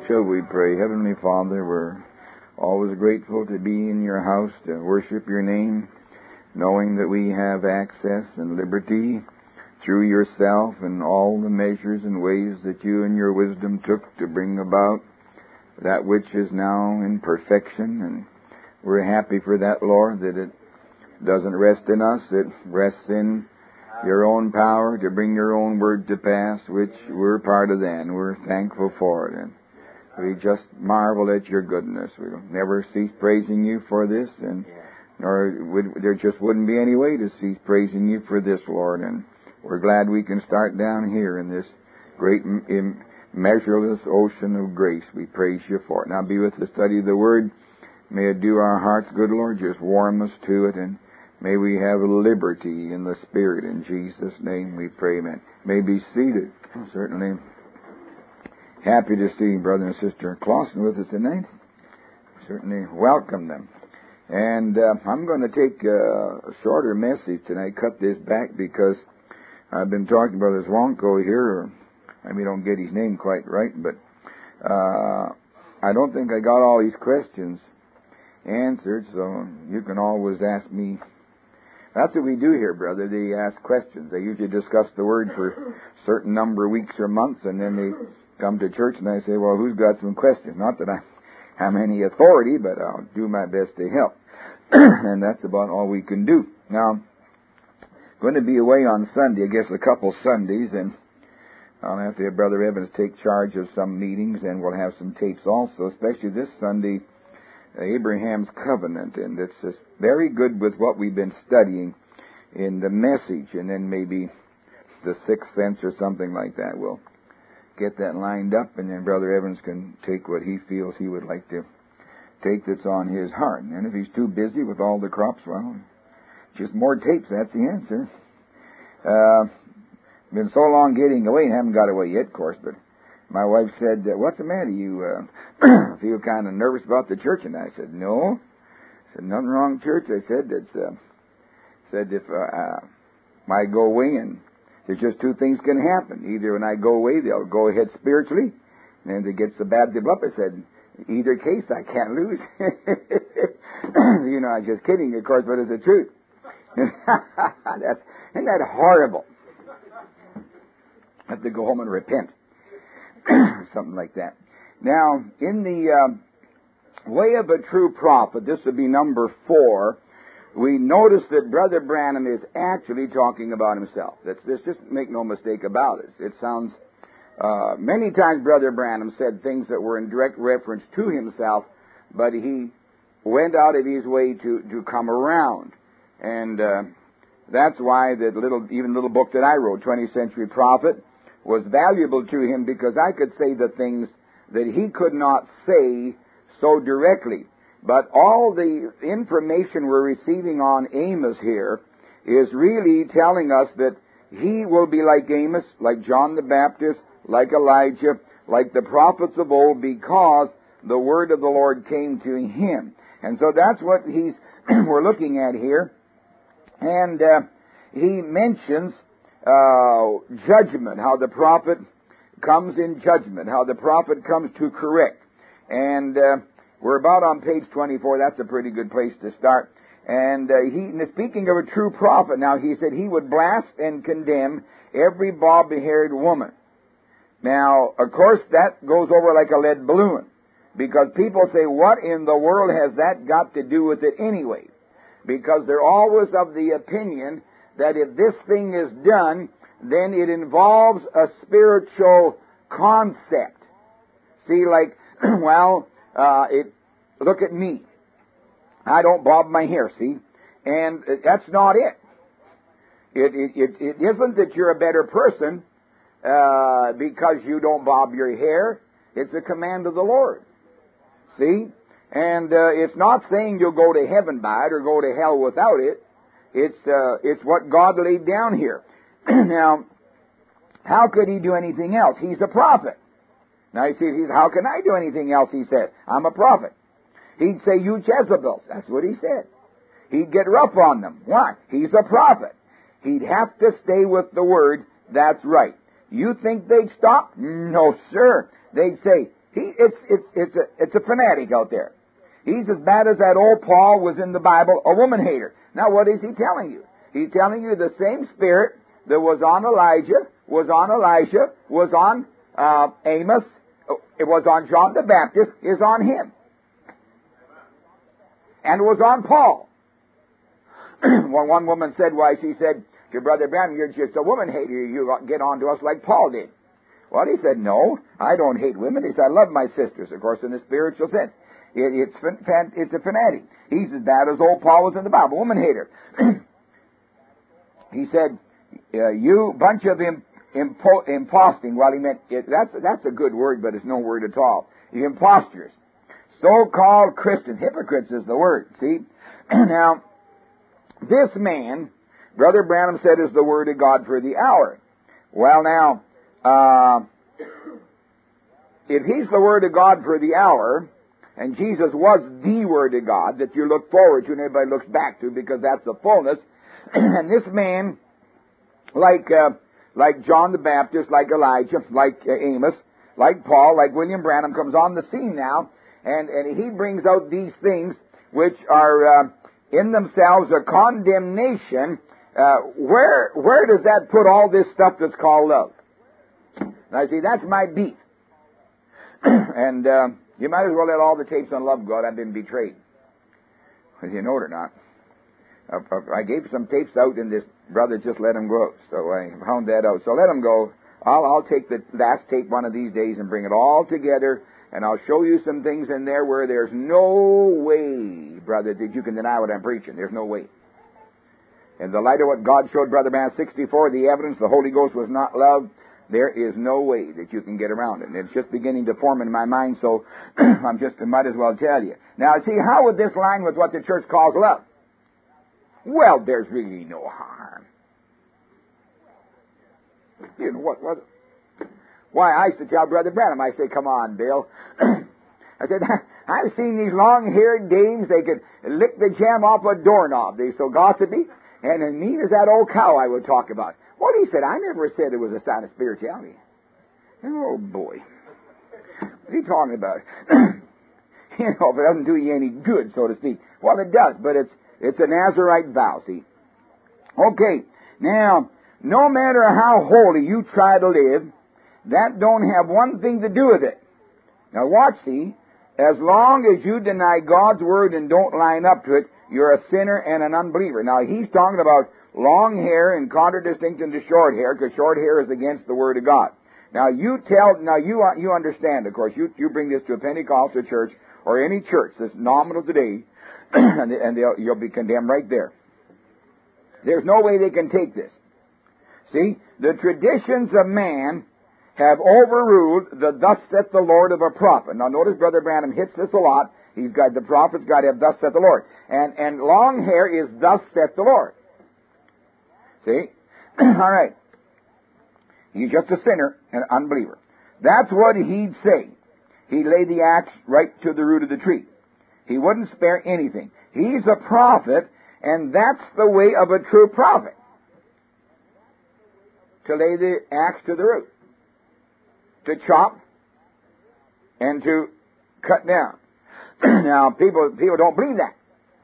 Shall we pray? Heavenly Father, we're always grateful to be in your house to worship your name, knowing that we have access and liberty through yourself and all the measures and ways that you in your wisdom took to bring about that which is now in perfection. And we're happy for that, Lord, that it doesn't rest in us. It rests in your own power to bring your own word to pass, which we're part of that, and we're thankful for it. And we just marvel at your goodness. We'll never cease praising you for this, and there just wouldn't be any way to cease praising you for this, Lord. And we're glad we can start down here in this great, measureless ocean of grace. We praise you for it. Now be with the study of the Word. May it do our hearts good, Lord. Just warm us to it, and may we have liberty in the Spirit. In Jesus' name we pray, amen. May be seated. Certainly happy to see Brother and Sister Clausen with us tonight. Certainly welcome them. And I'm going to take a shorter message tonight, cut this back, because I've been talking to Brother Zwanko here. I don't get his name quite right, but I don't think I got all these questions answered, so you can always ask me. That's what we do here, brother. They ask questions. They usually discuss the Word for a certain number of weeks or months, and then they come to church and I say, well, who's got some questions? Not that I have any authority, but I'll do my best to help. And that's about all we can do. Now, going to be away on Sunday, I guess a couple Sundays, and I'll have to have Brother Evans take charge of some meetings, and we'll have some tapes also, especially this Sunday, Abraham's Covenant, and it's just very good with what we've been studying in the message, and then maybe the Sixth Sense or something like that. We'll get that lined up, and then Brother Evans can take what he feels he would like to take that's on his heart. And if he's too busy with all the crops, well, just more tapes, that's the answer. Been so long getting away, and haven't got away yet, of course, but my wife said, what's the matter? You feel kind of nervous about the church? And I said, no. I said, nothing wrong with church. I said, if I go away, and there's just two things can happen. Either when I go away, they'll go ahead spiritually, and if it gets so bad, they blow up. I said, either case, I can't lose. I was just kidding, of course, but it's the truth. Isn't that horrible? I have to go home and repent. Something like that. Now, in the way of a true prophet, this would be number 4, we notice that Brother Branham is actually talking about himself. Just make no mistake about it. It sounds, many times Brother Branham said things that were in direct reference to himself, but he went out of his way to come around. And that's why that little book that I wrote, 20th Century Prophet, was valuable to him, because I could say the things that he could not say so directly. But all the information we're receiving on Amos here is really telling us that he will be like Amos, like John the Baptist, like Elijah, like the prophets of old, because the word of the Lord came to him. And so that's what we're looking at here. And he mentions judgment, how the prophet comes in judgment, how the prophet comes to correct. And we're about on page 24. That's a pretty good place to start. And speaking of a true prophet, now he said he would blast and condemn every bob-haired woman. Now, of course, that goes over like a lead balloon, because people say, what in the world has that got to do with it anyway? Because they're always of the opinion that if this thing is done, then it involves a spiritual concept. See, like, look at me. I don't bob my hair, see? And that's not it. It isn't that you're a better person because you don't bob your hair. It's a command of the Lord. See? And it's not saying you'll go to heaven by it or go to hell without it. It's what God laid down here. Now, how could he do anything else? He's a prophet. Now you see, how can I do anything else, he says. I'm a prophet. He'd say, you Jezebels. That's what he said. He'd get rough on them. Why? He's a prophet. He'd have to stay with the word. That's right. You think they'd stop? No, sir. They'd say, It's a fanatic out there. He's as bad as that old Paul was in the Bible, a woman hater. Now what is he telling you? He's telling you the same spirit that was on Elijah, was on Elisha, was on Amos, it was on John the Baptist, is on him. And was on Paul. Well, one woman said, she said to Brother Branham, you're just a woman hater. You get on to us like Paul did. Well, he said, no, I don't hate women. He said, I love my sisters, of course, in the spiritual sense. It's a fanatic. He's as bad as old Paul was in the Bible, woman hater. He said, you bunch of imposting. Well, he meant, that's a good word, but it's no word at all. You imposters. So-called Christians. Hypocrites is the word, see? Now, this man, Brother Branham said, is the Word of God for the hour. Well, now, if he's the Word of God for the hour, and Jesus was the Word of God that you look forward to and everybody looks back to because that's the fullness, and this man, like John the Baptist, like Elijah, like Amos, like Paul, like William Branham, comes on the scene now, and he brings out these things which are in themselves a condemnation. Where does that put all this stuff that's called love? Now, see, that's my beef. And you might as well let all the tapes on love go out. I've been betrayed. Whether you know it or not. I gave some tapes out, and this brother just let them go. So I found that out. So let them go. I'll take the last tape one of these days and bring it all together, and I'll show you some things in there where there's no way, brother, that you can deny what I'm preaching. There's no way. In the light of what God showed Brother Man 64, the evidence the Holy Ghost was not love, there is no way that you can get around it. And it's just beginning to form in my mind, so I might as well tell you. Now, see, how would this line with what the church calls love? Well, there's really no harm. You know, what? Why, I used to tell Brother Branham, I say, come on, Bill. I said, I've seen these long-haired dames, they could lick the jam off a doorknob. They're so gossipy. And as mean as that old cow I would talk about. Well, he said, I never said it was a sign of spirituality. Oh, boy. What's he talking about? You know, if it doesn't do you any good, so to speak. Well, it does, but it's a Nazarite vow, see. Okay, now, no matter how holy you try to live, that don't have one thing to do with it. Now, watch, see. As long as you deny God's Word and don't line up to it, you're a sinner and an unbeliever. Now, he's talking about long hair in contradistinction to short hair, because short hair is against the Word of God. Now, you understand, of course, you bring this to a Pentecostal church or any church that's nominal today, and you'll be condemned right there. There's no way they can take this. See, the traditions of man have overruled the thus saith the Lord of a prophet. Now, notice Brother Branham hits this a lot. The prophet's got to have thus saith the Lord. And long hair is thus saith the Lord. See? All right. He's just a sinner and unbeliever. That's what he'd say. He'd lay the axe right to the root of the tree. He wouldn't spare anything. He's a prophet, and that's the way of a true prophet. To lay the axe to the root. To chop and to cut down. Now, people don't believe that.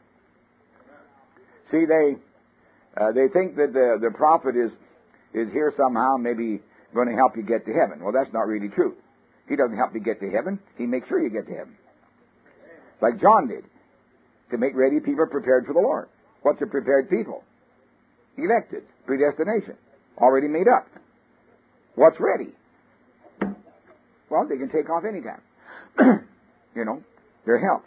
See, they think that the prophet is here somehow, maybe going to help you get to heaven. Well, that's not really true. He doesn't help you get to heaven. He makes sure you get to heaven. Like John did. To make ready people prepared for the Lord. What's a prepared people? Elected. Predestination. Already made up. What's ready? Well, they can take off anytime. You know, their health.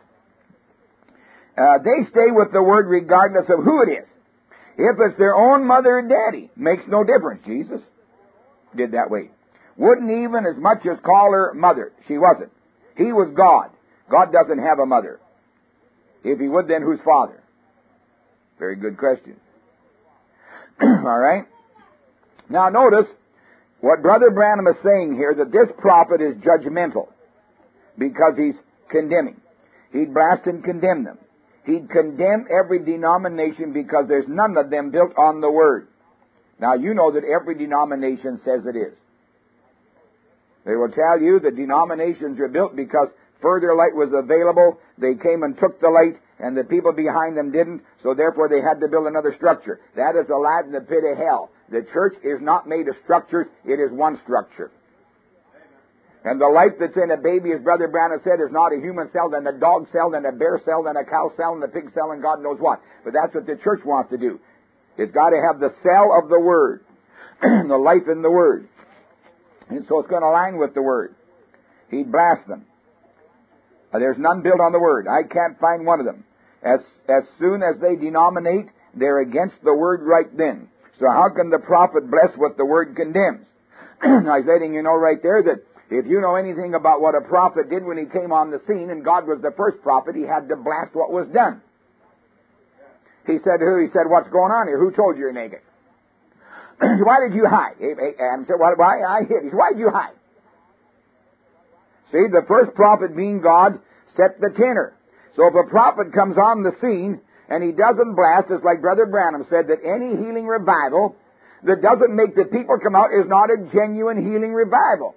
They stay with the Word regardless of who it is. If it's their own mother and daddy, makes no difference. Jesus did that way. Wouldn't even as much as call her mother. She wasn't. He was God. God doesn't have a mother. If he would, then who's father? Very good question. All right. Now notice what Brother Branham is saying here, that this prophet is judgmental because he's condemning. He'd blast and condemn them. He'd condemn every denomination because there's none of them built on the Word. Now, you know that every denomination says it is. They will tell you that denominations are built because further light was available. They came and took the light, and the people behind them didn't, so therefore they had to build another structure. That is a lie in the pit of hell. The church is not made of structures, it is one structure. And the life that's in a baby, as Brother Branham said, is not a human cell, then a dog cell, then a bear cell, then a cow cell, and a pig cell, and God knows what. But that's what the church wants to do. It's got to have the cell of the Word, the life in the Word. And so it's going to align with the Word. He'd blast them. There's none built on the Word. I can't find one of them. As soon as they denominate, they're against the Word right then. So how can the prophet bless what the Word condemns? I was letting you know right there that if you know anything about what a prophet did when he came on the scene, and God was the first prophet, he had to blast what was done. He said, He said, what's going on here? Who told you you're naked? Why did you hide? Adam said, why I hid? He said, why did you hide? See, the first prophet being God set the tenor. So if a prophet comes on the scene and he doesn't blast, it's like Brother Branham said, that any healing revival that doesn't make the people come out is not a genuine healing revival.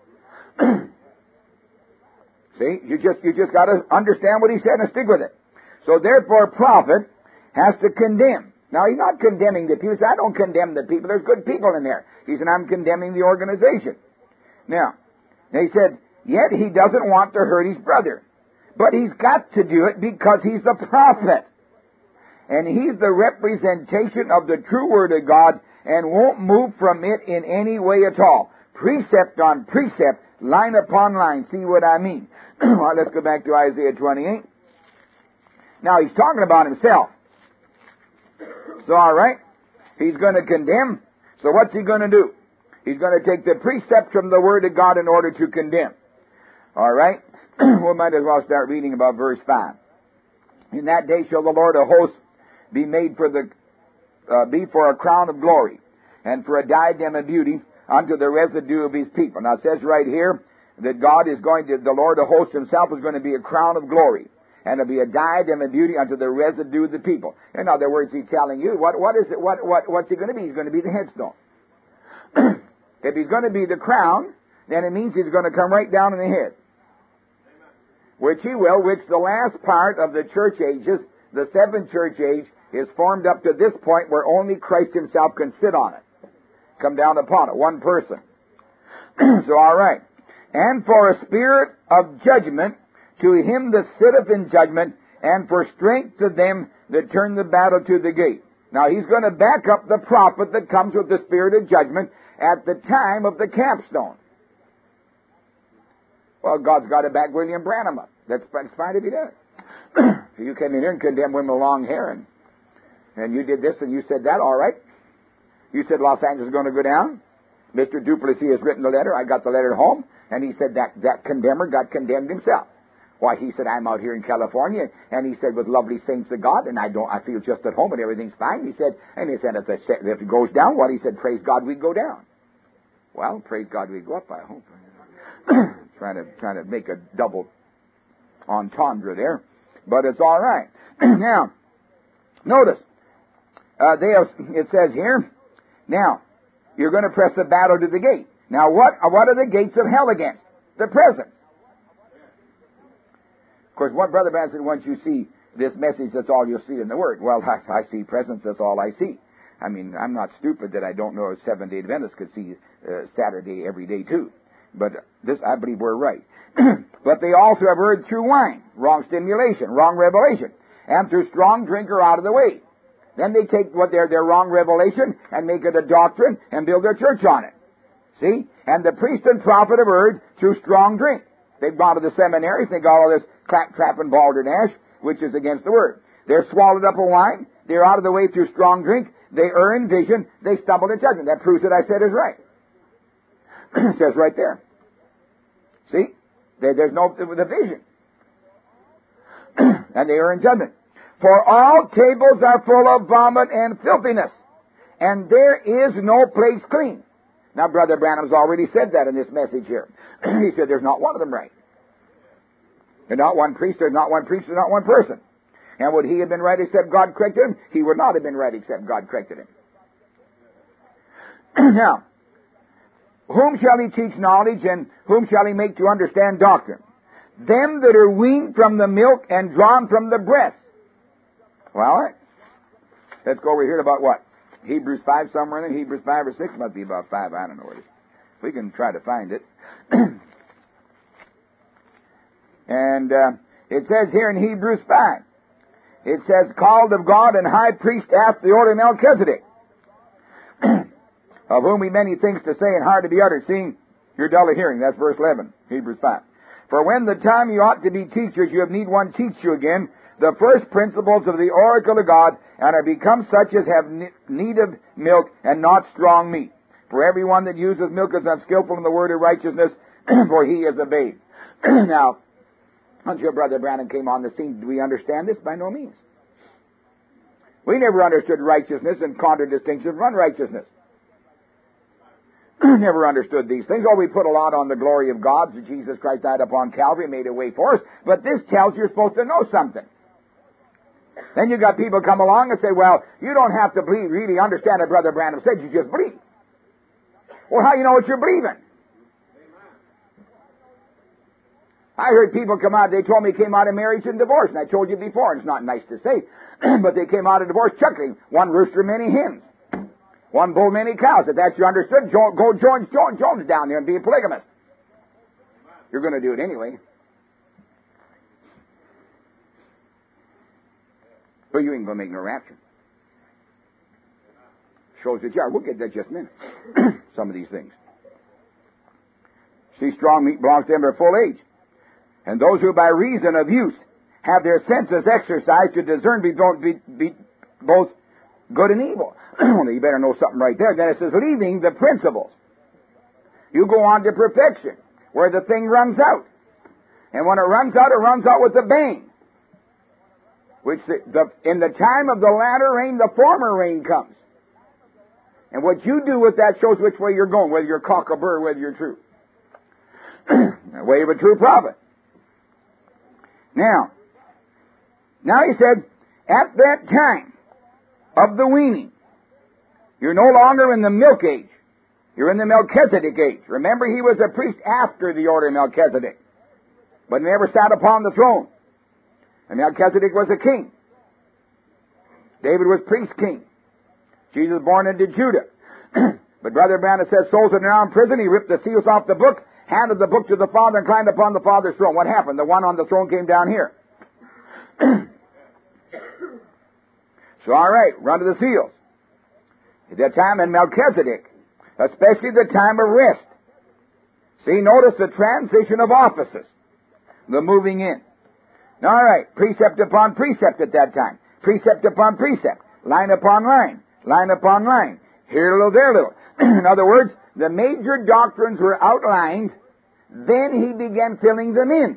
See, you just got to understand what he said and stick with it. So therefore, a prophet has to condemn. Now, he's not condemning the people. He said, I don't condemn the people. There's good people in there. He said, I'm condemning the organization. Now, he said, yet he doesn't want to hurt his brother. But he's got to do it because he's the prophet. And he's the representation of the true Word of God and won't move from it in any way at all. Precept on precept, line upon line. See what I mean? Well, let's go back to Isaiah 28. Now, he's talking about himself. So, all right, he's going to condemn. So what's he going to do? He's going to take the precept from the Word of God in order to condemn. All right? We might as well start reading about verse 5. In that day shall the Lord of hosts be made for a crown of glory, and for a diadem of beauty unto the residue of his people. Now it says right here that the Lord of hosts himself is going to be a crown of glory, and it'll be a diadem of beauty unto the residue of the people. In other words, he's telling you, what's he going to be? He's going to be the headstone. If he's going to be the crown, then it means he's going to come right down in the head. Which he will, which the last part of the church ages, the seventh church age, is formed up to this point where only Christ himself can sit on it. Come down upon it, one person. So, all right. And for a spirit of judgment to him that sitteth in judgment, and for strength to them that turn the battle to the gate. Now, he's going to back up the prophet that comes with the spirit of judgment at the time of the capstone. Well, God's got to back William Branham up. That's fine if he does. If you came in here and condemned women with long hair, and you did this and you said that, all right. You said Los Angeles is going to go down. Mr. Duplessis has written the letter. I got the letter home, and he said that condemner got condemned himself. Why, he said, I'm out here in California, and he said, with lovely saints of God, and I feel just at home, and everything's fine. He said, if it goes down, what? He said, praise God, we go down. Well, praise God, we go up, I hope. trying to make a double entendre there, but it's all right. Now, notice, it says here, now, you're going to press the battle to the gate. Now, what are the gates of hell against? The presence. Of course, what Brother Branham said, once you see this message, that's all you'll see in the Word. Well, I see presence, that's all I see. I mean, I'm not stupid that I don't know a Seventh-day Adventist could see Saturday every day too. But this, I believe we're right. But they also have heard through wine, wrong stimulation, wrong revelation, and through strong drink are out of the way. Then they take what their wrong revelation and make it a doctrine and build their church on it. See? And the priest and prophet have heard through strong drink. They've gone to the seminaries, they got all this clap, trap, and balderdash, which is against the Word. They're swallowed up in wine, they're out of the way through strong drink, they err in vision, they stumble in judgment. That proves that I said is right. It says right there. See? There's no the vision. And they are in judgment. For all tables are full of vomit and filthiness, and there is no place clean. Now, Brother Branham's already said that in this message here. He said there's not one of them right. There's not one priest, there's not one preacher, there's not one person. And would he have been right except God corrected him? He would not have been right except God corrected him. Now, whom shall he teach knowledge, and whom shall he make to understand doctrine? Them that are weaned from the milk and drawn from the breast. Well, let's go over here about what? Hebrews 5 somewhere in there? Hebrews 5 or 6? Must be about 5. I don't know what it is. We can try to find it. And it says here in Hebrews 5, it says, called of God and high priest after the order of Melchizedek, of whom we many things to say and hard to be uttered, seeing you're dull of hearing. That's verse 11, Hebrews 5. For when the time you ought to be teachers, you have need one teach you again the first principles of the oracle of God, and are become such as have need of milk and not strong meat. For everyone that uses milk is unskillful in the word of righteousness, for he is a babe. Now, until Brother Branham came on the scene, do we understand this? By no means. We never understood righteousness and contradistinction from unrighteousness. Never understood these things. Oh, we put a lot on the glory of God. Jesus Christ died upon Calvary, made a way for us. But this tells you're supposed to know something. Then you got people come along and say, well, you don't have to believe, really understand what Brother Branham said. You just believe. Well, how do you know what you're believing? I heard people come out, they told me came out of marriage and divorce, and I told you before, and it's not nice to say, but they came out of divorce chuckling, one rooster, many hens, one bull, many cows. If that's you understood, go join Jones down there and be a polygamist. You're going to do it anyway. But you ain't going to make no rapture. Shows that you are. We'll get that just a minute. Some of these things. See, strong meat belongs to them at full age. And those who by reason of use have their senses exercised to discern be both good and evil. You better know something right there. Then it says, leaving the principles. You go on to perfection, where the thing runs out. And when it runs out with a bang. Which in the time of the latter rain, the former rain comes. And what you do with that shows which way you're going, whether you're cock-a-burr or whether you're true. The way of a true prophet. Now he said, at that time of the weaning, you're no longer in the milk age. You're in the Melchizedek age. Remember, he was a priest after the order of Melchizedek, but never sat upon the throne. And Melchizedek was a king. David was priest king. Jesus born into Judah. But Brother Branham says, souls that are now in prison, he ripped the seals off the book, handed the book to the Father, and climbed upon the Father's throne. What happened? The one on the throne came down here. So, all right, run to the seals. At that time in Melchizedek, especially the time of rest. See, notice the transition of offices. The moving in. All right, precept upon precept at that time. Precept upon precept. Line upon line. Line upon line. Here a little, there a little. In other words, the major doctrines were outlined, then he began filling them in.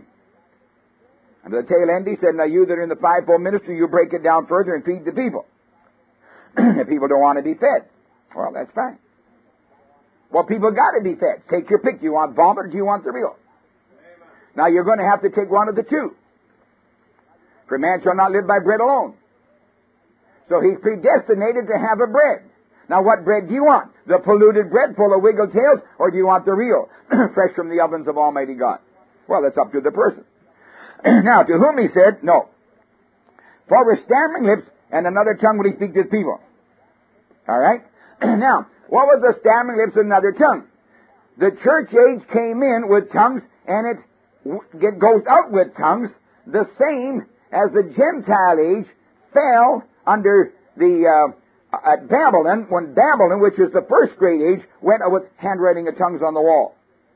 And at the tail end he said, now you that are in the fivefold ministry, you break it down further and feed the people. If people don't want to be fed, well, that's fine. Well, people got to be fed. Take your pick. Do you want vomit or do you want the real? Now you're going to have to take one of the two. For man shall not live by bread alone. So he's predestinated to have a bread. Now what bread do you want? The polluted bread full of wiggle tails, or do you want the real, fresh from the ovens of Almighty God? Well, that's up to the person. Now, to whom he said, no. For with stammering lips and another tongue will he speak to his people. All right? Now, what was the stammering lips and another tongue? The church age came in with tongues, and it goes out with tongues, the same as the Gentile age fell under the at Babylon, when Babylon, which is the first great age, went with handwriting of tongues on the wall.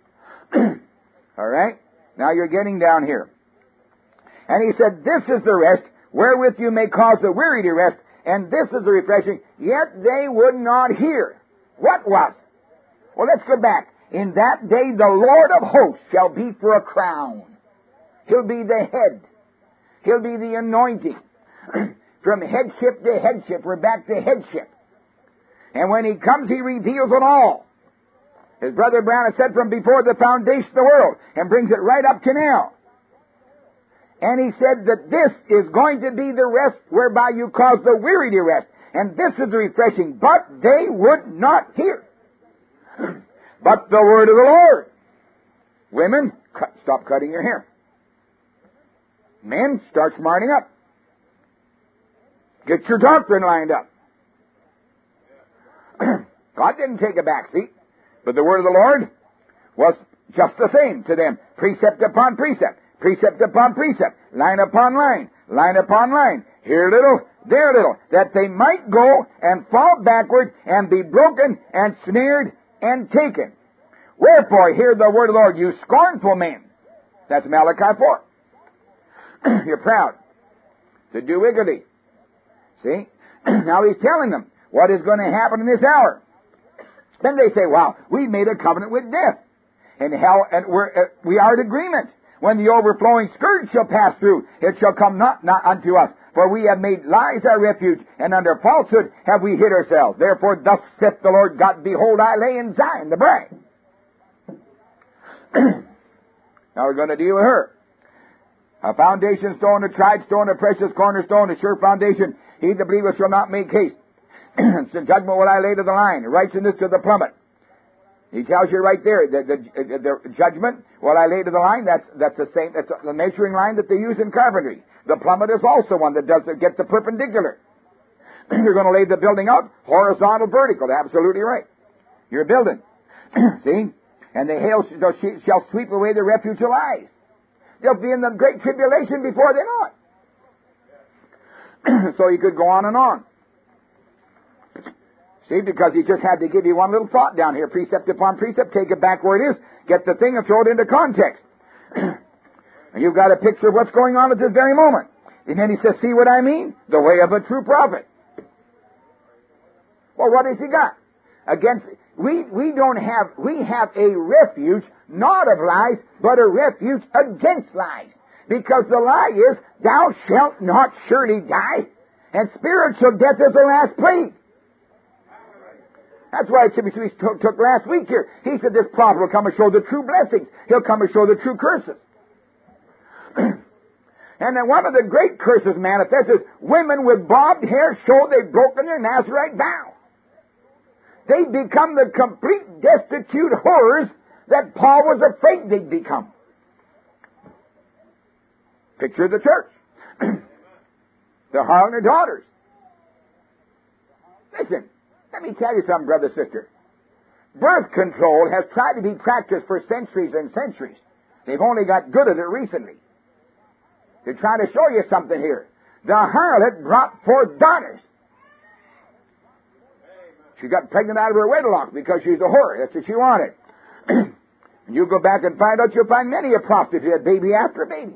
All right? Now you're getting down here. And he said, this is the rest, wherewith you may cause the weary to rest, and this is the refreshing, yet they would not hear. What was? Well, let's go back. In that day the Lord of hosts shall be for a crown. He'll be the head. He'll be the anointing. From headship to headship, we're back to headship. And when he comes, he reveals it all. His brother Brown has said from before the foundation of the world, and brings it right up to now. And he said that this is going to be the rest whereby you cause the weary to rest. And this is the refreshing, but they would not hear. but the word of the Lord. Women, stop cutting your hair. Men, start smarting up. Get your doctrine lined up. God didn't take a back seat, but the word of the Lord was just the same to them. Precept upon precept, precept upon precept, line upon line, line upon line. Here a little, there a little, that they might go and fall backward and be broken and snared and taken. Wherefore, hear the word of the Lord, you scornful men. That's Malachi 4. You're proud to do wickedly. See? Now he's telling them what is going to happen in this hour. Then they say, wow, we made a covenant with death. And hell, and we are in agreement. When the overflowing scourge shall pass through, it shall come not unto us. For we have made lies our refuge, and under falsehood have we hid ourselves. Therefore thus saith the Lord God, behold, I lay in Zion the bride. Now we're going to deal with her. A foundation stone, a tried stone, a precious cornerstone, a sure foundation. He that believeth shall not make haste. So judgment will I lay to the line, righteousness to the plummet. He tells you right there, the judgment will I lay to the line. That's the same. That's the measuring line that they use in carpentry. The plummet is also one that gets the perpendicular. You're going to lay the building out horizontal, vertical. Absolutely right. You're building. See? And the hail shall sweep away the refuge of lies. They'll be in the great tribulation before they know it. So you could go on and on. See, because he just had to give you one little thought down here, precept upon precept, take it back where it is, get the thing and throw it into context. And you've got a picture of what's going on at this very moment. And then he says, see what I mean? The way of a true prophet. Well, what has he got? We have a refuge, not of lies, but a refuge against lies. Because the lie is, thou shalt not surely die, and spiritual death is the last plague. That's why we took last week here. He said this prophet will come and show the true blessings. He'll come and show the true curses. And then one of the great curses manifests is women with bobbed hair show they've broken their Nazarite vow. They become the complete destitute horrors that Paul was afraid they'd become. Picture the church. The harlot and her daughters. Listen, let me tell you something, brother, sister. Birth control has tried to be practiced for centuries and centuries. They've only got good at it recently. They're trying to show you something here. The harlot brought forth daughters. She got pregnant out of her wedlock because she's a whore. That's what she wanted. And you go back and find out, you'll find many a prostitute had baby after baby.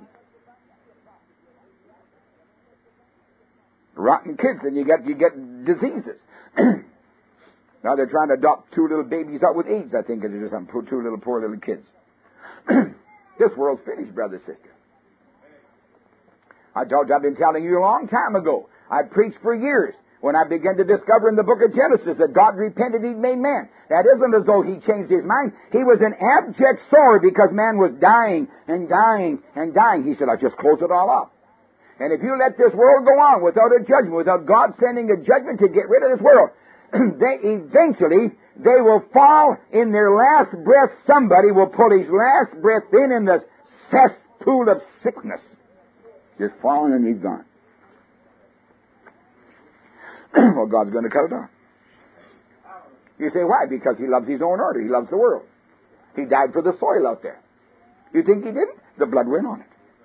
Rotten kids, and you get diseases. Now they're trying to adopt two little babies out with AIDS, I think it is, some two little poor little kids. This world's finished, brother, sister. I've been telling you a long time ago. I preached for years when I began to discover in the book of Genesis that God repented, He made man. That isn't as though He changed His mind. He was in abject sorrow because man was dying and dying and dying. He said, I'll just close it all up. And if you let this world go on without a judgment, without God sending a judgment to get rid of this world, they will fall in their last breath. Somebody will put his last breath in the cesspool of sickness. Just falling and he's gone. Well, God's going to cut it off. You say, why? Because He loves His own order. He loves the world. He died for the soil out there. You think He didn't? The blood went on it.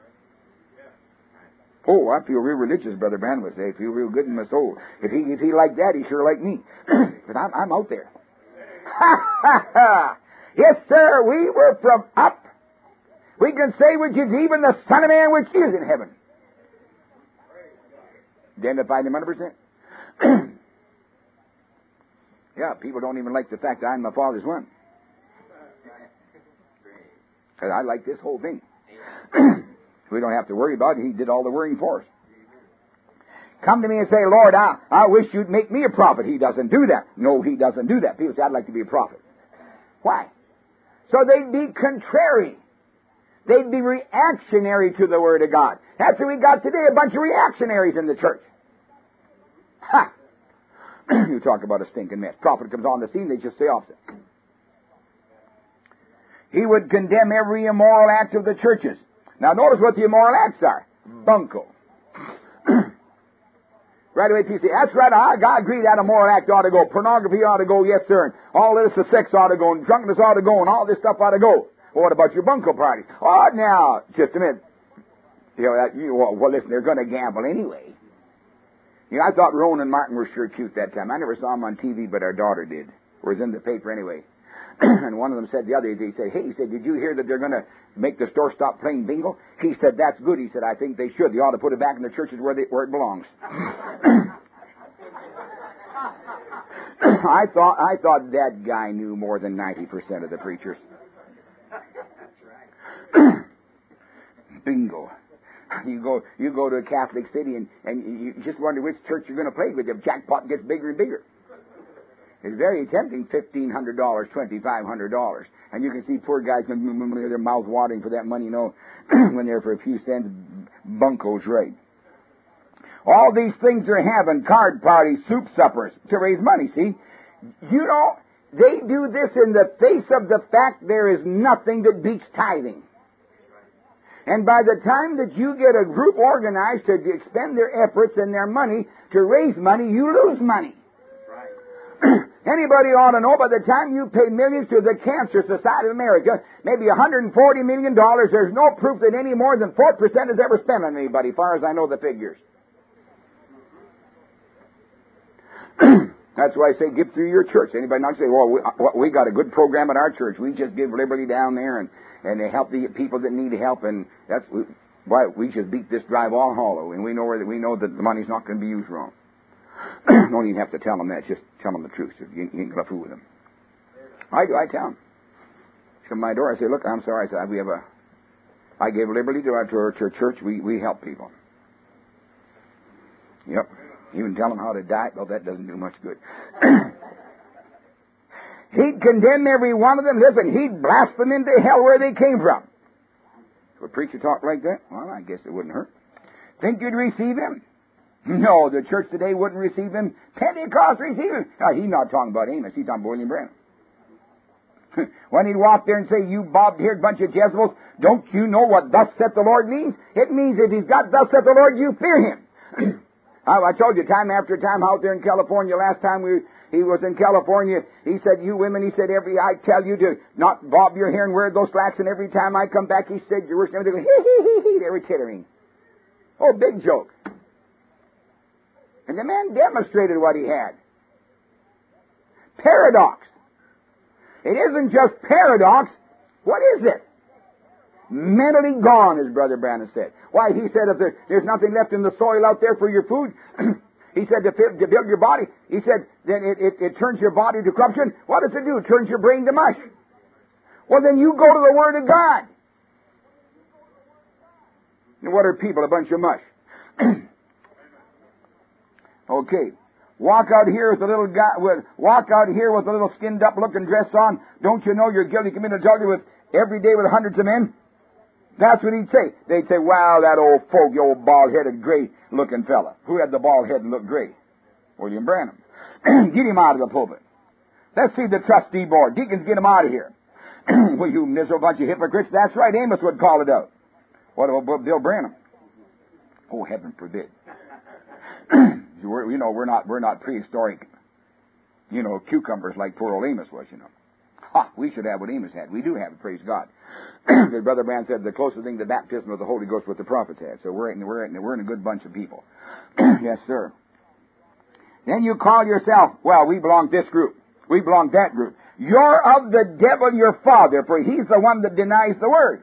Oh, I feel real religious, Brother Branham would say. I feel real good in my soul. If he like that, he sure like me. But I'm out there. Yes, sir, we were from up. We can say which is even the Son of Man which is in heaven. Identified Him 100%. Yeah, people don't even like the fact that I'm my Father's one. Because I like this whole thing. We don't have to worry about it. He did all the worrying for us. Come to me and say, Lord, I wish you'd make me a prophet. He doesn't do that. No, He doesn't do that. People say, I'd like to be a prophet. Why? So they'd be contrary. They'd be reactionary to the Word of God. That's what we got today, a bunch of reactionaries in the church. Ha! You talk about a stinking mess. Prophet comes on the scene, they just say opposite. He would condemn every immoral act of the churches. Now notice what the immoral acts are. Bunco. Right away, people say, that's right, I agree that immoral act ought to go. Pornography ought to go, yes, sir. And all this of sex ought to go, and drunkenness ought to go, and all this stuff ought to go. Well, what about your bunco party? Oh, now, just a minute. Well, listen, they're going to gamble anyway. I thought Rowan and Martin were sure cute that time. I never saw them on TV, but our daughter did. Or was in the paper anyway. And one of them said the other day, he said, did you hear that they're going to make the store stop playing bingo? He said, that's good. He said, I think they should. They ought to put it back in the churches where it belongs. I thought that guy knew more than 90% of the preachers. Bingo. You go to a Catholic city and you just wonder which church you're going to play with. The jackpot gets bigger and bigger. It's very tempting, $1,500, $2,500. And you can see poor guys, their mouths watering for that money, when they're for a few cents, bunco's right. All these things are having card parties, soup suppers, to raise money, see? They do this in the face of the fact there is nothing that beats tithing. And by the time that you get a group organized to expend their efforts and their money to raise money, you lose money. Anybody ought to know by the time you pay millions to the Cancer Society of America, maybe $140 million, there's no proof that any more than 4% is ever spent on anybody, as far as I know the figures. That's why I say give through your church. Anybody not say, well, we got a good program at our church. We just give liberty down there and they help the people that need help, and that's why we just beat this drive all hollow, and we know that the money's not going to be used wrong. Don't even have to tell them that. Just tell them the truth. You ain't going to fool with them. I do. I tell them. They come to my door. I say, look, I'm sorry. I said, I gave liberty to our church. We help people. Yep. Even tell them how to die. Well, that doesn't do much good. He'd condemn every one of them. Listen, he'd blast them into hell where they came from. If a preacher talked like that, well, I guess it wouldn't hurt. Think you'd receive him? No, the church today wouldn't receive him. Pentecost receive him. Now, he's not talking about Amos. He's talking about William Branham. When he'd walk there and say, you bobbed-haired bunch of Jezebels, don't you know what thus saith the Lord means? It means if he's got thus saith the Lord, you fear him. I told you time after time out there in California, last time he was in California, he said, you women, he said, I tell you to not bob your hair and wear those slacks, and every time I come back, he said, you're worshiping, they go, hee, they were tittering. Oh, big joke. And the man demonstrated what he had. Paradox. It isn't just paradox. What is it? Mentally gone, as Brother Branham said. Why, he said if there's nothing left in the soil out there for your food, he said to build your body, he said then it turns your body to corruption. What does it do? It turns your brain to mush. Well, then you go to the Word of God. And what are people? A bunch of mush. Okay. Walk out here with a little skinned up looking dress on. Don't you know you're guilty of committing adultery every day with hundreds of men? That's what he'd say. They'd say, wow, that old fogey, old bald-headed, gray-looking fella. Who had the bald head and looked gray? William Branham. Get him out of the pulpit. Let's see the trustee board. Deacons, get him out of here. Well, you miserable bunch of hypocrites. That's right, Amos would call it out. What about Bill Branham? Oh, heaven forbid. We're not prehistoric, cucumbers like poor old Amos was, we should have what Amos had. We do have it, praise God. Because Brother Branham said the closest thing to baptism of the Holy Ghost what the prophets had. So we're in a good bunch of people. Yes, sir. Then you call yourself, well, we belong this group. We belong that group. You're of the devil your father, for he's the one that denies the word.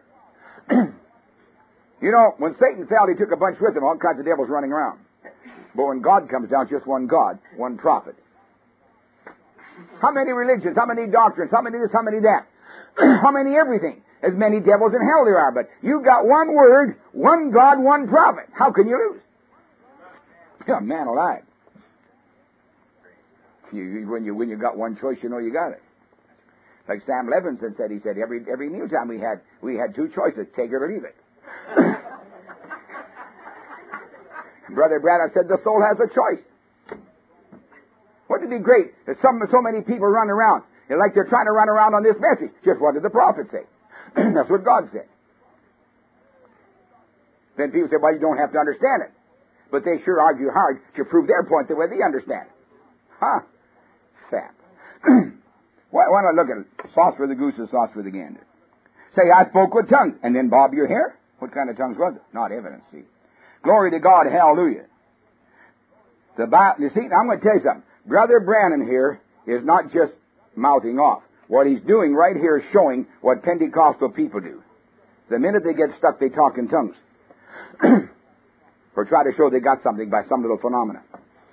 When Satan fell, he took a bunch with him, all kinds of devils running around. But when God comes down, just one God, one prophet. How many religions, how many doctrines, how many this, how many that, how many everything? As many devils in hell there are, but you got one word, one God, one prophet. How can you lose? Yeah, man alive. When you got one choice, you know you got it. Like Sam Levinson said, he said every mealtime we had two choices, take it or leave it. Brother Branham said the soul has a choice. Wouldn't it be great if so many people run around, like they're trying to run around on this message? Just what did the prophet say? That's what God said. Then people say, well, you don't have to understand it. But they sure argue hard to prove their point the way they understand it. Huh? Fat. Why not look at it? Sauce for the goose is sauce for the gander. Say, I spoke with tongues, and then bob your hair? What kind of tongues was it? Not evidence, see. Glory to God, hallelujah. The Bible, you see, I'm going to tell you something. Brother Branham here is not just mouthing off. What he's doing right here is showing what Pentecostal people do. The minute they get stuck, they talk in tongues. Or try to show they got something by some little phenomena.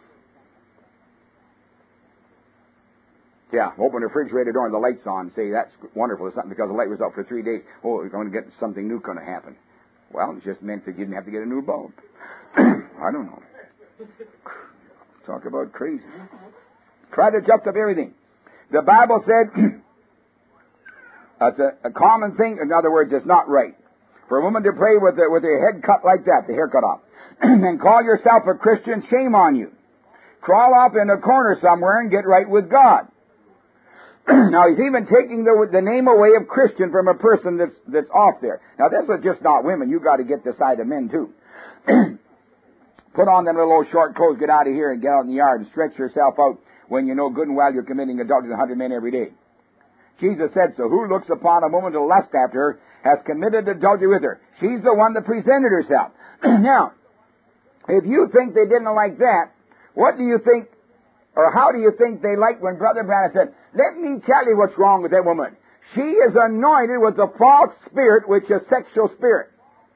Yeah, open the refrigerator door and the light's on. Say, that's wonderful or something because the light was up for 3 days. Oh, we're going to get something new going to happen. Well, it just meant that you didn't have to get a new bulb. I don't know. Talk about crazy. Try to jump up everything. The Bible said that's a common thing. In other words, it's not right for a woman to pray with her head cut like that, the hair cut off, and call yourself a Christian. Shame on you. Crawl up in a corner somewhere and get right with God. Now, he's even taking the name away of Christian from a person that's off there. Now, this is just not women. You got to get the side of men, too. Put on them little old short clothes, get out of here and get out in the yard and stretch yourself out when you know good and well you're committing adultery with 100 men every day. Jesus said so. Who looks upon a woman to lust after her has committed adultery with her. She's the one that presented herself. Now, if you think they didn't like that, what do you think, or how do you think they liked when Brother Branham said, let me tell you what's wrong with that woman. She is anointed with a false spirit, which is sexual spirit.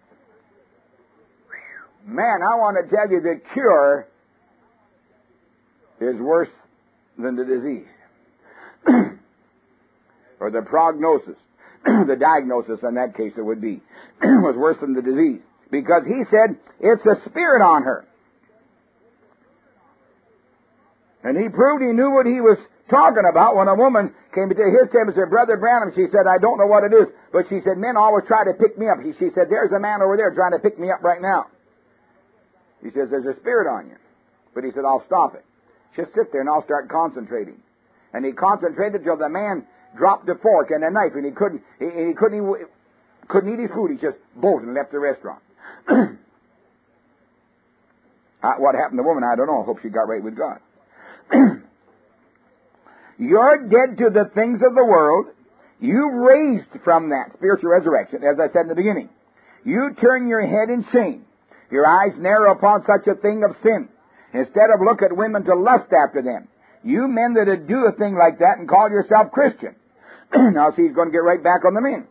Man, I want to tell you the cure is worse than the disease. Or the prognosis. The diagnosis in that case it would be. Was worse than the disease. Because he said, it's a spirit on her. And he proved he knew what he was talking about when a woman came to his table and said, Brother Branham, she said, I don't know what it is. But she said, men always try to pick me up. She said, there's a man over there trying to pick me up right now. He says, there's a spirit on you. But he said, I'll stop it. Just sit there and I'll start concentrating. And he concentrated till the man dropped the fork and a knife, and he couldn't eat his food. He just bolted and left the restaurant. What happened to the woman, I don't know. I hope she got right with God. You're dead to the things of the world. You raised from that spiritual resurrection, as I said in the beginning. You turn your head in shame. Your eyes narrow upon such a thing of sin. Instead of look at women to lust after them. You men that do a thing like that and call yourself Christian. Now see, he's going to get right back on the men.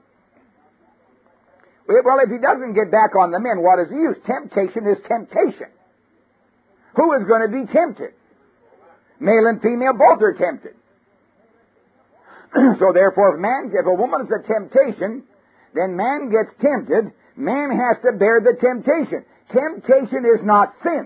Well, if he doesn't get back on the men, what is the use? Temptation is temptation. Who is going to be tempted? Male and female both are tempted. So therefore, if a woman is a temptation, then man gets tempted. Man has to bear the temptation. Temptation is not sin.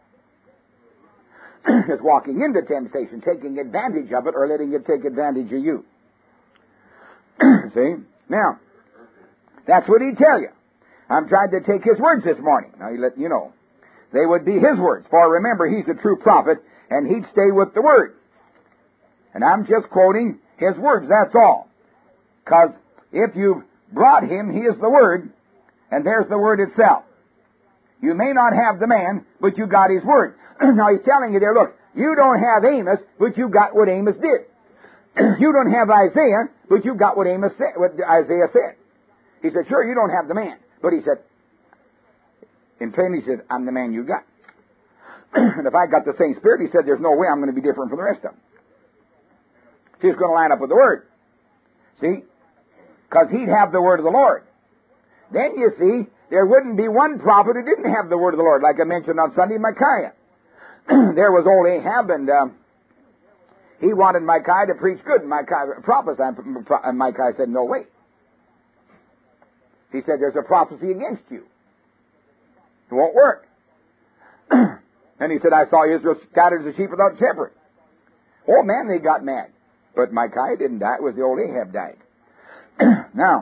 It's walking into temptation, taking advantage of it, or letting it take advantage of you. See? Now, that's what he'd tell you. I'm trying to take his words this morning. Now, he let you know. They would be his words. For remember, he's a true prophet, and he'd stay with the word. And I'm just quoting his words, that's all. Because if you've brought him, he is the word, and there's the word itself. You may not have the man, but you got his word. Now he's telling you there, look, you don't have Amos, but you got what Amos did. You don't have Isaiah, but you got what Isaiah said. He said, sure, you don't have the man. But he said, in plain, he said, I'm the man you got. And if I got the same spirit, he said, there's no way I'm going to be different from the rest of them. He's going to line up with the word. See? Because he'd have the word of the Lord. Then you see, there wouldn't be one prophet who didn't have the word of the Lord, like I mentioned on Sunday, Micaiah. There was old Ahab, and he wanted Micaiah to preach good. Micaiah prophesied, and Micaiah said, no way. He said, there's a prophecy against you. It won't work. And he said, I saw Israel scattered as a sheep without shepherd. Oh man, they got mad. But Micaiah didn't die. It was the old Ahab died. Now,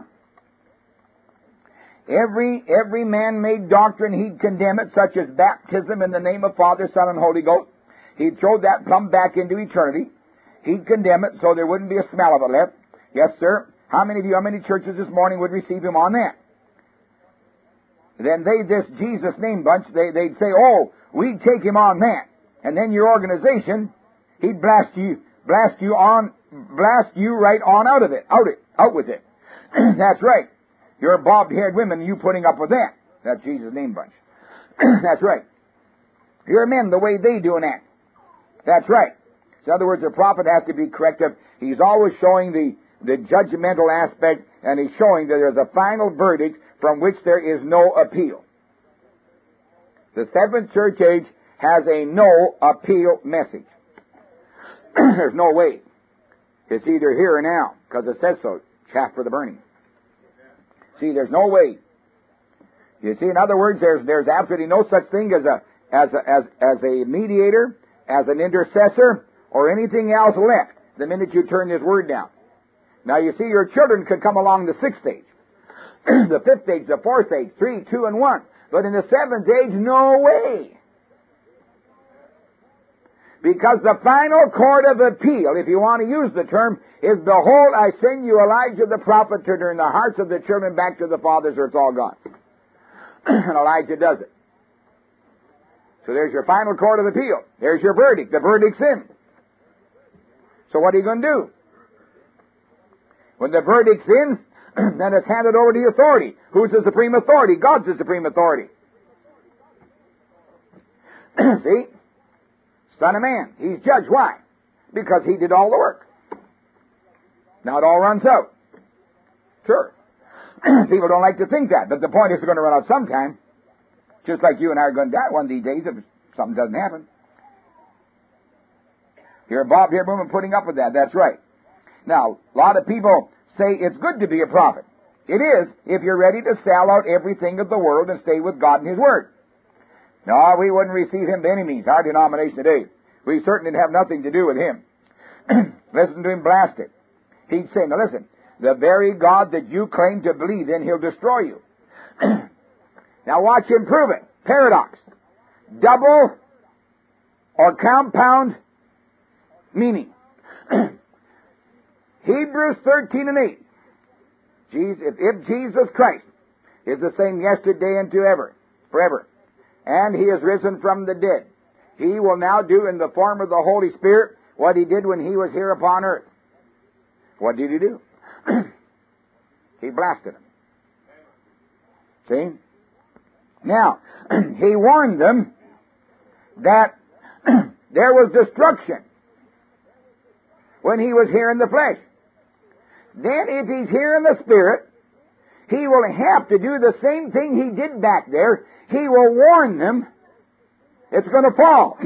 every man-made doctrine, he'd condemn it, such as baptism in the name of Father, Son, and Holy Ghost. He'd throw that plumb back into eternity. He'd condemn it so there wouldn't be a smell of it left. Yes, sir. How many churches this morning would receive him on that? Then this Jesus name bunch, they'd say, oh, we'd take him on that. And then your organization, he'd blast you right on out with it. That's right. You're bobbed-haired women, you putting up with that. That's Jesus name bunch. That's right. You're men the way they do and act. That's right. So in other words, the prophet has to be corrective. He's always showing the judgmental aspect, and he's showing that there's a final verdict from which there is no appeal. The seventh church age has a no appeal message. There's no way. It's either here or now, because it says so. Chaff for the burning. See, there's no way. You see, in other words, there's absolutely no such thing as a mediator, as an intercessor, or anything else left the minute you turn this word down. Now, you see, your children could come along the sixth age, the fifth age, the fourth age, 3, 2, and 1. But in the seventh age, no way. Because the final court of appeal, if you want to use the term, is, behold, I send you Elijah the prophet to turn the hearts of the children back to the fathers, or it's all gone. And Elijah does it. So there's your final court of appeal. There's your verdict. The verdict's in. So what are you going to do? When the verdict's in, then it's handed over to the authority. Who's the supreme authority? God's the supreme authority. See? Son of man. He's judge. Why? Because he did all the work. Now it all runs out. Sure. People don't like to think that, but the point is it's going to run out sometime. Just like you and I are going to die one of these days if something doesn't happen. You're a bob-haired woman putting up with that. That's right. Now, a lot of people say it's good to be a prophet. It is, if you're ready to sell out everything of the world and stay with God and His Word. No, we wouldn't receive him by any means. Our denomination today, we certainly didn't have nothing to do with him. Listen to him blast it. He'd say, now listen, the very God that you claim to believe in, He'll destroy you. Now watch him prove it. Paradox. Double or compound meaning. Hebrews 13 and 8. If Jesus Christ is the same yesterday and forever, and He is risen from the dead, He will now do in the form of the Holy Spirit what He did when He was here upon earth. What did He do? He blasted them. See? Now, He warned them that there was destruction when He was here in the flesh. Then if He's here in the Spirit, He will have to do the same thing He did back there. He will warn them it's going to fall.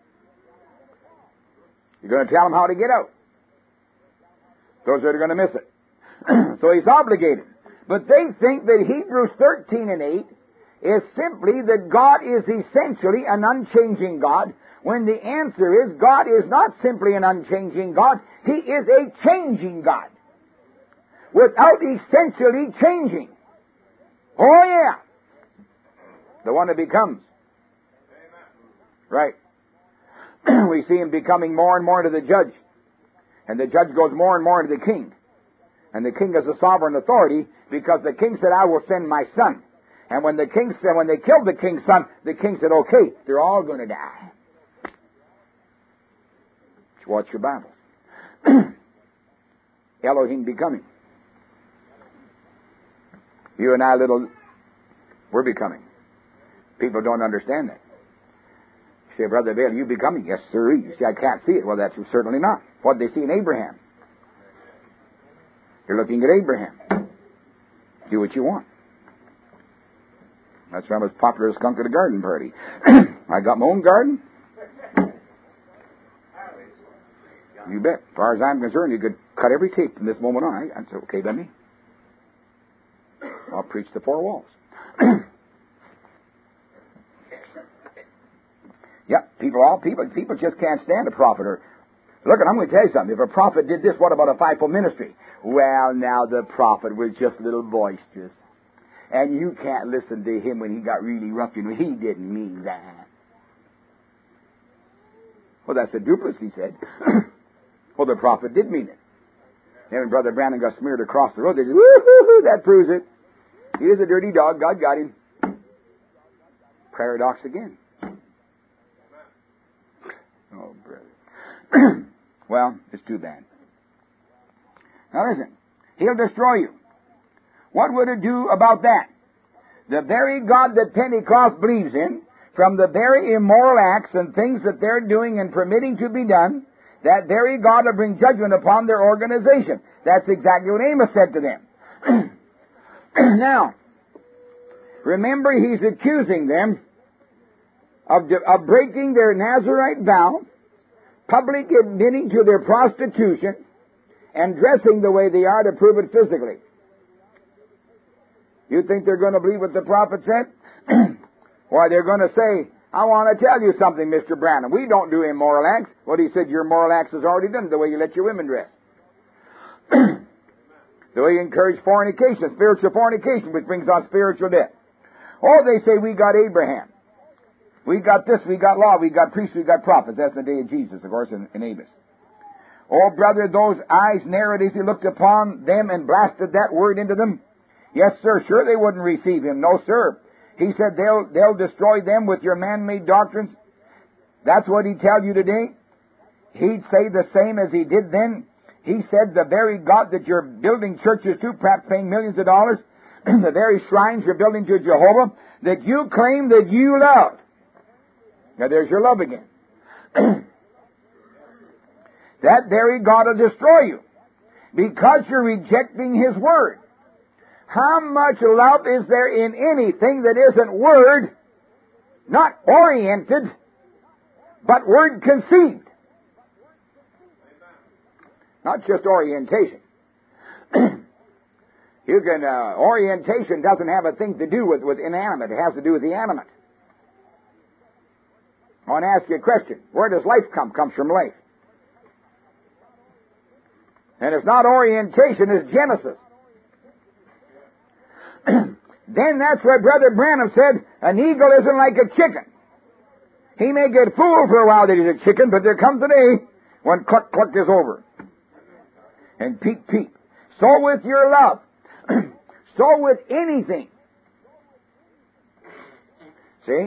You're going to tell them how to get out. Those that are going to miss it. So He's obligated. But they think that Hebrews 13 and 8 is simply that God is essentially an unchanging God, when the answer is God is not simply an unchanging God, He is a changing God. Without essentially changing. Oh yeah. The one that becomes. Right. We see Him becoming more and more to the judge. And the judge goes more and more to the king. And the king is a sovereign authority, because the king said, I will send my son. And when they killed the king's son, the king said, okay, they're all going to die. Watch your Bible. Elohim becoming. You and I, we're becoming. People don't understand that. You say, Brother Bill, you becoming? Yes, sir. You say, I can't see it. Well, that's certainly not. What did they see in Abraham? You're looking at Abraham. Do what you want. That's why I'm as popular as skunk at a garden party. I got my own garden. You bet. As far as I'm concerned, you could cut every tape from this moment on. That's okay by me. I'll preach the four walls. Yeah, people just can't stand a prophet. Look, I'm going to tell you something. If a prophet did this, what about a fivefold ministry? Well, now the prophet was just a little boisterous. And you can't listen to him when he got really rough. You know, he didn't mean that. Well, that's a dupless, he said. Well, the prophet did mean it. Then when Brother Branham got smeared across the road, they said, woo-hoo-hoo, that proves it. He is a dirty dog. God got him. Paradox again. Oh, brother. Well, it's too bad. Now listen. He'll destroy you. What would it do about that? The very God that Pentecost believes in, from the very immoral acts and things that they're doing and permitting to be done, that very God will bring judgment upon their organization. That's exactly what Amos said to them. Now, remember, he's accusing them of breaking their Nazarite vow, public admitting to their prostitution, and dressing the way they are to prove it physically. You think they're going to believe what the prophet said? Why, they're going to say, I want to tell you something, Mr. Branham. We don't do immoral acts. What he said, your moral acts is already done, the way you let your women dress. The way you encourage fornication, spiritual fornication, which brings on spiritual death. Oh, they say, we got Abraham. We got this, we got law, we got priests, we got prophets. That's the day of Jesus, of course, in Amos. Oh, brother, those eyes narrowed as he looked upon them and blasted that word into them. Yes, sir, sure they wouldn't receive him. No, sir. He said they'll destroy them with your man-made doctrines. That's what he'd tell you today. He'd say the same as he did then. He said the very God that you're building churches to, perhaps paying millions of dollars, the very shrines you're building to Jehovah, that you claim that you love. Now there's your love again. That very God will destroy you because you're rejecting His Word. How much love is there in anything that isn't Word, not oriented, but Word conceived? Not just orientation. You can, orientation doesn't have a thing to do with inanimate. It has to do with the animate. I want to ask you a question. Where does life come? Comes from life. And it's not orientation, it's Genesis. Then that's where Brother Branham said, an eagle isn't like a chicken. He may get fooled for a while that he's a chicken, but there comes a day when cluck cluck is over. And peep peep. So with your love. So with anything. See?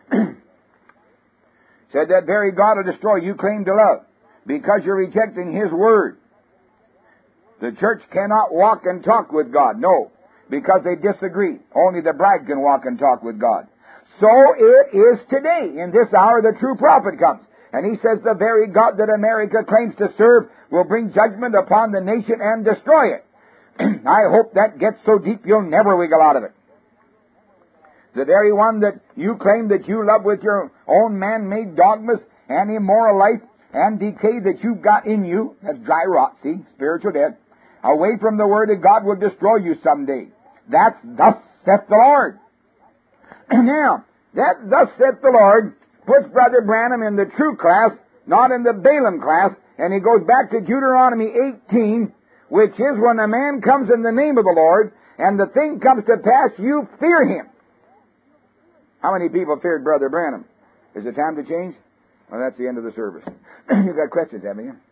Said that very God will destroy you claim to love because you're rejecting His Word. The church cannot walk and talk with God. No, because they disagree. Only the bride can walk and talk with God. So it is today. In this hour the true prophet comes. And he says the very God that America claims to serve will bring judgment upon the nation and destroy it. I hope that gets so deep you'll never wiggle out of it. The very one that you claim that you love with your own man-made dogmas and immoral life and decay that you've got in you, that's dry rot, see, spiritual death, away from the Word of God will destroy you someday. That's thus saith the Lord. Now, that thus saith the Lord puts Brother Branham in the true class, not in the Balaam class, and he goes back to Deuteronomy 18, which is when a man comes in the name of the Lord, and the thing comes to pass, you fear him. How many people feared Brother Branham? Is it time to change? Well, that's the end of the service. You've got questions, haven't you?